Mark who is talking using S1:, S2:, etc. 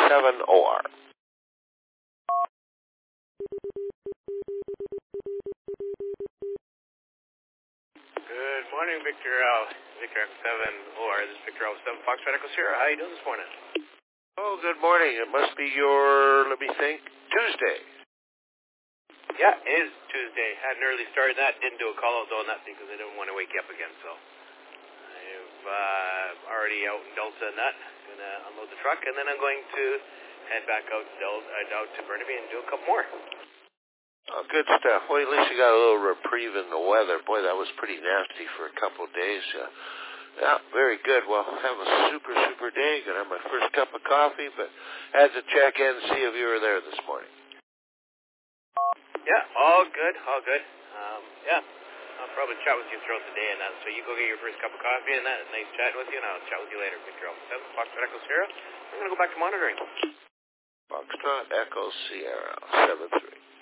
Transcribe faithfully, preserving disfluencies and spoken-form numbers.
S1: seven O R.
S2: Good morning, Victor L. Victor Echo seven O R. This is Victor L. seven Foxtrot Echo Sierra. How are you doing this morning?
S1: Oh, good morning. It must be your, let me think, Tuesday.
S2: Yeah, it is Tuesday. Had an early start in that. Didn't do a call out though, not because I didn't want to wake you up again. So I've uh, already out in Delta and that. Gonna unload the truck, and then I'm going to head back out to Del- uh, out to Burnaby and do a couple more.
S1: Oh, good stuff. Well, at least you got a little reprieve in the weather. Boy, that was pretty nasty for a couple of days. Uh, yeah, very good. Well, have a super, super day. Gonna have my first cup of coffee, but had to check in and see if you were there this morning.
S2: Yeah, all good, all good. Um, yeah, I'll probably chat with you throughout the day and that. So you go get your first cup of coffee and that. Nice chatting with you, and I'll chat with you later. Victor Alpha seven, Foxtrot Echo Sierra. I'm going to go back to monitoring.
S1: Foxtrot Echo Sierra seven three.